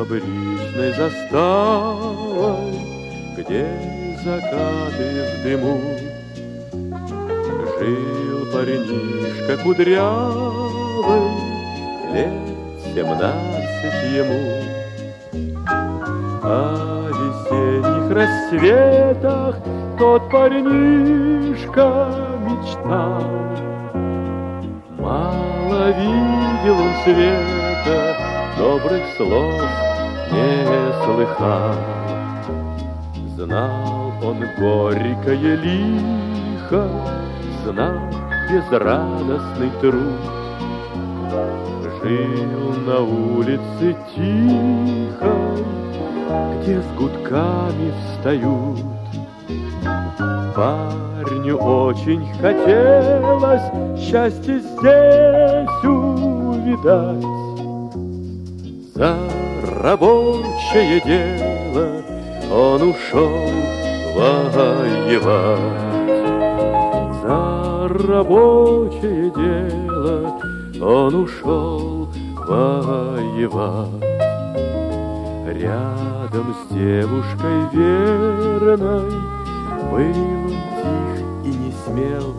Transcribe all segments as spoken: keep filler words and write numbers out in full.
фабричной заставой, где закаты в дыму, жил парнишка кудрявый, лет семнадцать ему. О весенних рассветах тот парнишка мечтал. Мало видел он света, добрых слов не слыхал. Знал он горькое лихо, знал безрадостный труд. Жил на улице тихой, где с гудками встают. Парню очень хотелось счастье здесь увидать. За рабочее дело он ушел воевать. За рабочее дело он ушел воевать. Рядом с девушкой верной был он тих и не смел,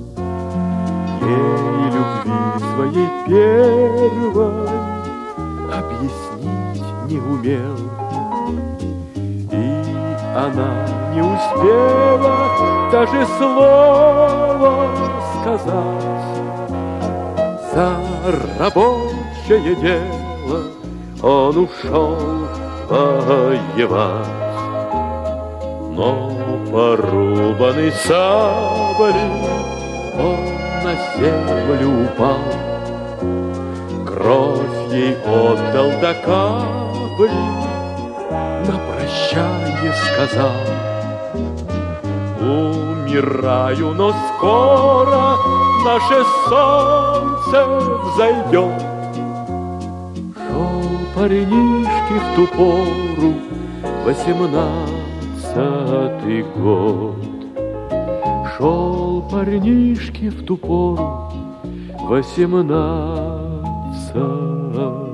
ей любви своей первой объяснить не умел. И она не успела даже слова сказать. За рабочее дело он ушел воевать. Но порубанный саблей он на землю упал, кровь ей отдал до капли, на прощанье сказал: умираю, но скоро наше солнце взойдет. Шел парнишке в ту пору восемнадцатый год. Шел парнишке в ту пору восемнадцатый